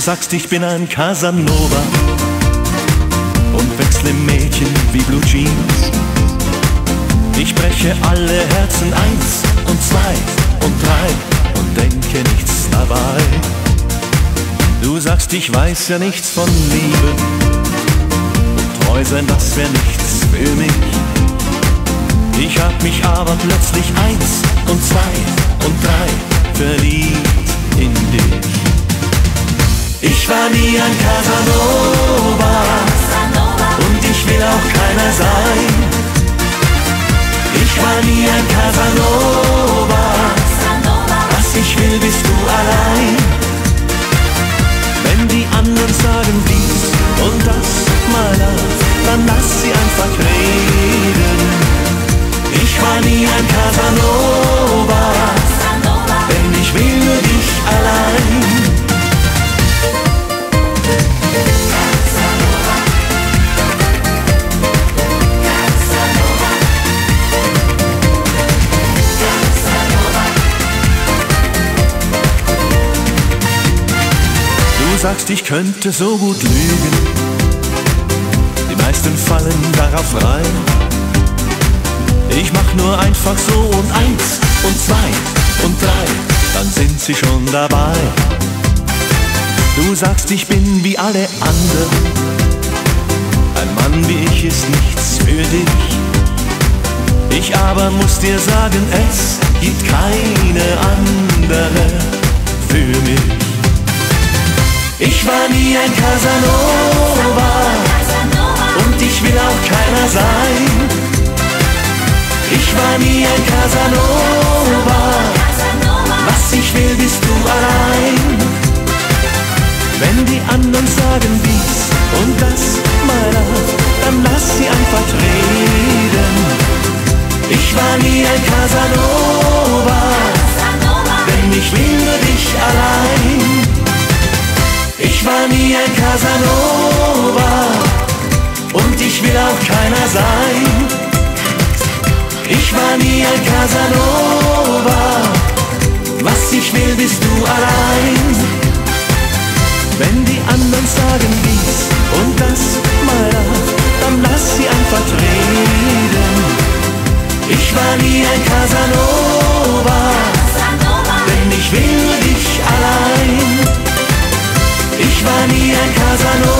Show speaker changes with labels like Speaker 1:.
Speaker 1: sagst, ich bin ein Casanova und wechsle Mädchen wie Blue Jeans. Ich breche alle Herzen 1 und 2 und 3 und denke nichts dabei. Du sagst, ich weiß ja nichts von Liebe und treu sein, das wär nichts für mich. Ich hab mich aber plötzlich 1 und 2 und 3 verliebt in dich. Ich war nie ein Casanova und ich will auch keiner sein. Ich war nie ein Casanova, was ich will, bist du allein. Wenn die anderen sagen dies und das, my love, dann lass sie einfach reden. Ich war nie ein Casanova, denn ich will nur dich allein. Du sagst, ich könnte so gut lügen, die meisten fallen darauf rein. Ich mach nur einfach so und 1 und 2 und 3, dann sind sie schon dabei. Du sagst, ich bin wie alle anderen, ein Mann wie ich ist nichts für dich. Ich aber muss dir sagen, es gibt keine andere für mich. Ich war nie ein Casanova und ich will auch keiner sein. Ich war nie ein Casanova, was ich will, bist du allein. Wenn die anderen sagen dies und das, my love, dann lass sie einfach reden. Ich war nie ein Casanova, denn ich will nur dich allein. Ich war nie ein Casanova und ich will auch keiner sein. Ich war nie ein Casanova, was ich will, bist du allein. Wenn die anderen sagen dies und das, my love, dann lass sie einfach reden. Ich war nie ein Casanova, denn ich will nur dich allein. Ich war nie ein Casanova.